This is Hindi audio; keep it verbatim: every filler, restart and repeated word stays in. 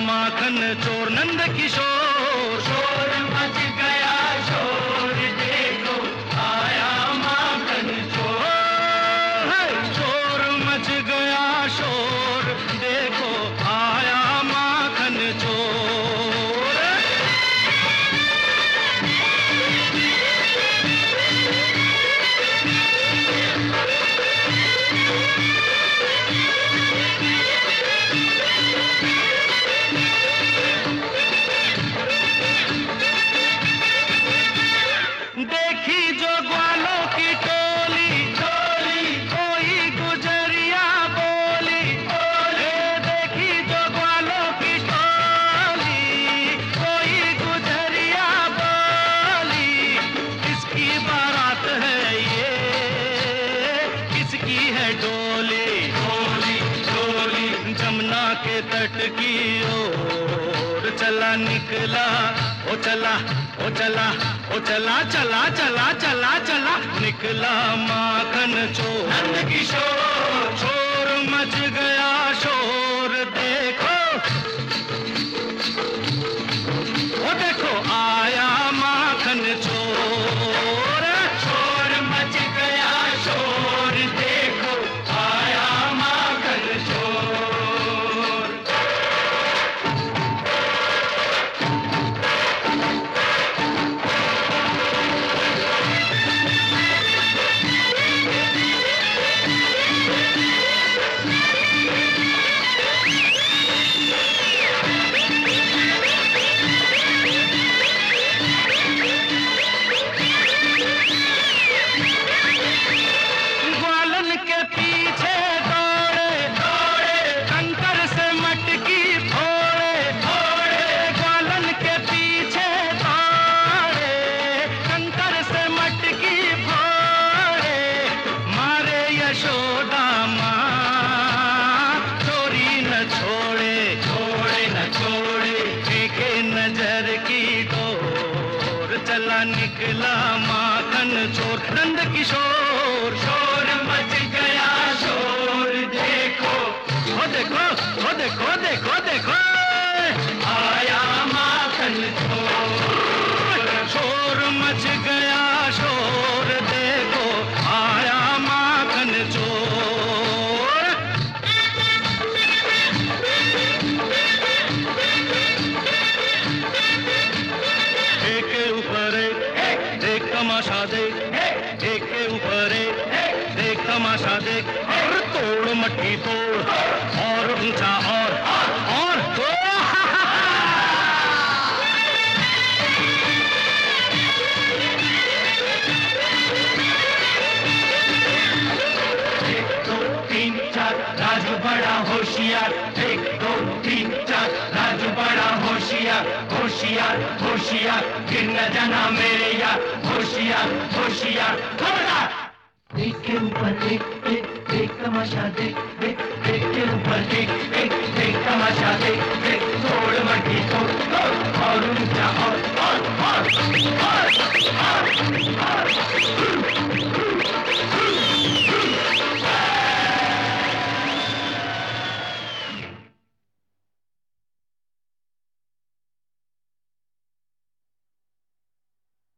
माखन चोर नंद किशोर। शोर मच गया शोर, देखो आया माखन चोर। शोर मच गया शोर, देखो आया माखन चोर। देखी जो ग्वालों की टोली, टोली कोई गुजरिया बोली, टोली देखी जो ग्वालों की टोली, कोई गुजरिया बोली। किसकी बारात है ये, किसकी है डोली? डोली डोली जमुना के तट की ओर चला निकला, ओ चला ओ चला ओ चला चला चला चला चला निकला माखन चोर। नंद किशोर। शोर मच गया शोर, देखो ओ देखो आया माखन चोर। शोर मच गया शोर, देखो आया माखन चोर। ग्वालन के पीछे दौड़े दौड़े कंकर से मटकी फोड़े, दौड़े ग्वालन के पीछे दौड़े कंकर से मटकी फोड़े। मारे यशोदा माँ चोरी न छोड़े, छोड़े न छोड़े। फेंके नजर की डोर चला निकला माखन चोर नंद किशोर। शोर मच गया शोर, देखो ओ देखो ओ देखो देखो देखो आया माखन चोर। शोर मच गया शोर, देखो आया माखन चोर। एक के ऊपर एक देख तमाशा देख, एक के ऊपर एक देख तमाशा देख। और तोड़ मट्टी तोड़, और ऊंचा और और तोड़। एक दो तीन चार राजू बड़ा होशियार। एक दो तीन चार राजू बड़ा होशियार। होशियार होशियार गिर न जाना मेरे यार। होशियार होशियार खबरदार। एक के ऊपर एक एक देख तमाशा देख देख। एक के ऊपर एक एक देख तमाशा देख देख। तोड़ मट्टी तोड़ तोड़, और ऊंचा और और और